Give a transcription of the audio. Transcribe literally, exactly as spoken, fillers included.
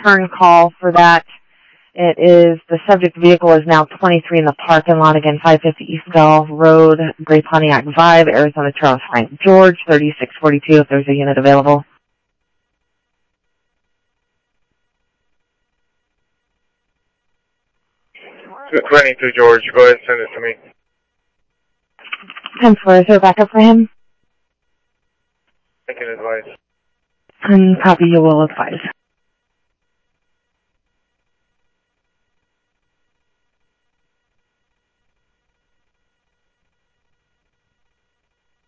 return call for that. It is, the subject vehicle is now twenty-three in the parking lot. Again, five fifty East Bell Road, Gray Pontiac Vibe, Arizona Charles Frank George, thirty-six forty-two, if there's a unit available. twenty-two George, go ahead and send it to me. ten four, is there a backup for him? I can advise. And copy, you will advise.